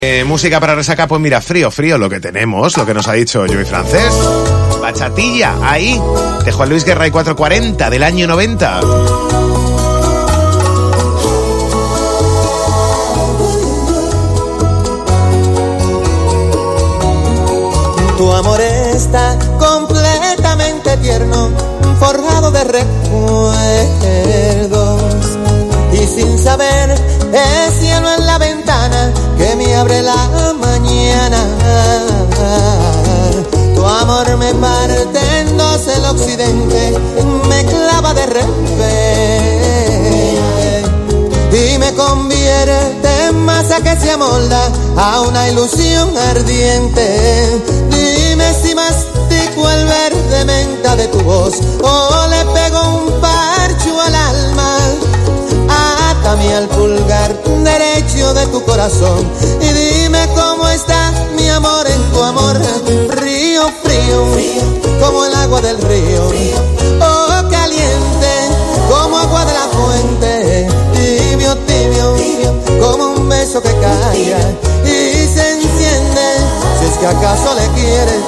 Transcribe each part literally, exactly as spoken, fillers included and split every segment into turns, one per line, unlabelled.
Eh, música para resaca, pues mira, frío, frío lo que tenemos, lo que nos ha dicho Joey Francés. Bachatilla, ahí, de Juan Luis Guerra y cuatrocientos cuarenta, del año noventa.
Tu amor está completamente tierno, forjado de recuerdos. Y sin saber, es cielo en la ventana que me abre la mañana. Tu amor me parte en dos el occidente, me clava de repente y me convierte en masa que se amolda a una ilusión ardiente. Dime si mastico el verde menta de tu voz o le pego un parcho al alma. Atame al pulgar derecho de tu corazón y dime cómo está mi amor en tu amor. Frío, frío, como el agua del río, oh caliente, como agua de la fuente. Tibio, tibio, como un beso que calla y se enciende, si es que acaso le quieres.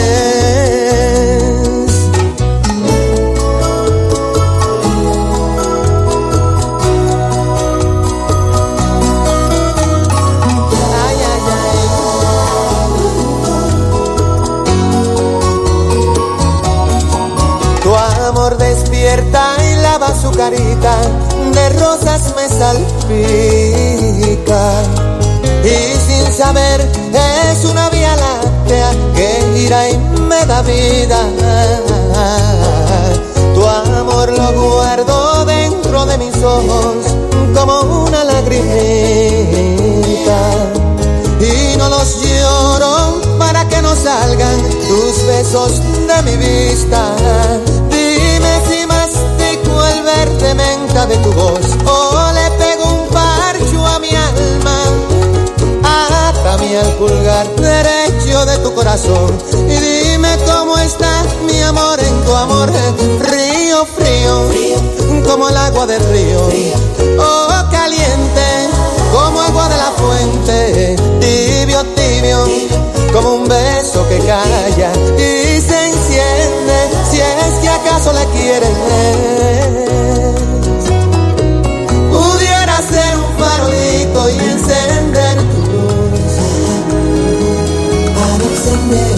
Despierta y lava su carita, de rosas me salpica. Y sin saber es una vía láctea que gira y me da vida. Tu amor lo guardo dentro de mis ojos como una lagrimita. Y no los lloro para que no salgan tus besos de mi vista. Dime si mastico el verde menta de tu voz o le pego un parcho a mi alma. Atame al pulgar derecho de tu corazón y dime cómo está mi amor en tu amor. Frío, frío, como el agua del río, oh caliente, como agua de la fuente. Tibio, tibio, como un beso que calla y se enciende, si es que acaso le quieres. Pudiera ser un farolito y encender tu luz, para encender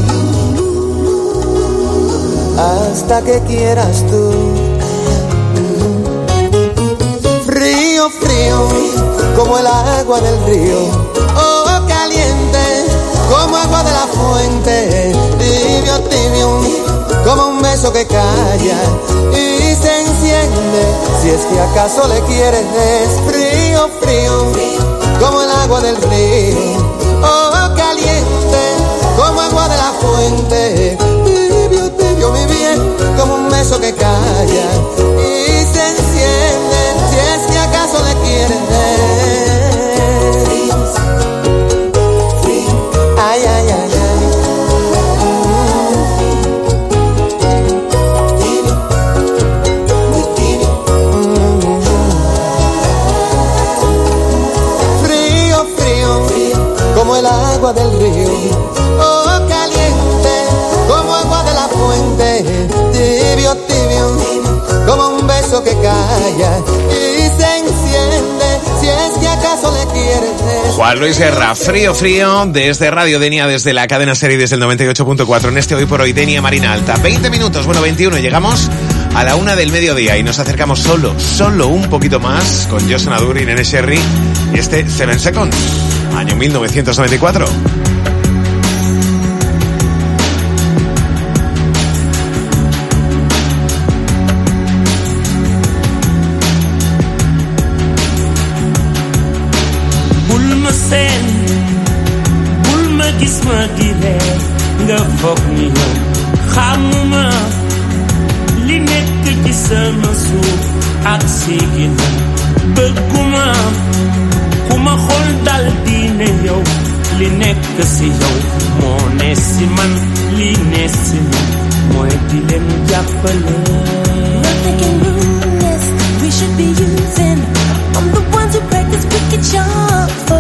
hasta que quieras tú. Frío, frío, como el agua del río, oh caliente, como agua de la fuente. Tibio, tibio, como un beso que calla y se enciende, si es que acaso le quieres. Frío, frío, como el agua del río, oh caliente, como agua de la fuente. Tibio, tibio, mi bien, como un beso que calla y se enciende, si es que acaso le quieres. Ay, ay, ay, ay. Frío, frío, como el agua del río, oh caliente, como agua de la fuente. Tibio, tibio, como un beso que calla y se enciende, si es que acaso le quieres.
Juan Luis Guerra, frío, frío, desde Radio Denia, desde la cadena Serie, desde el noventa y ocho punto cuatro, en este Hoy por Hoy, Denia Marina Alta. veinte minutos, bueno, veintiuno, llegamos a la una del mediodía y nos acercamos solo, solo un poquito más con Josh Nadur y Nene Sherry y este Seven Seconds, año mil novecientos noventa y cuatro.
nga foog ni yow xamuma li nekk ci sama suuf ak sigina bëgguma ku ma xool dal di ne yow li nekk si yow moo ne si man li ne si man mooy di leen jàppale.
Nothing can ruin this, we should be using. I'm the ones who practice wicked charm.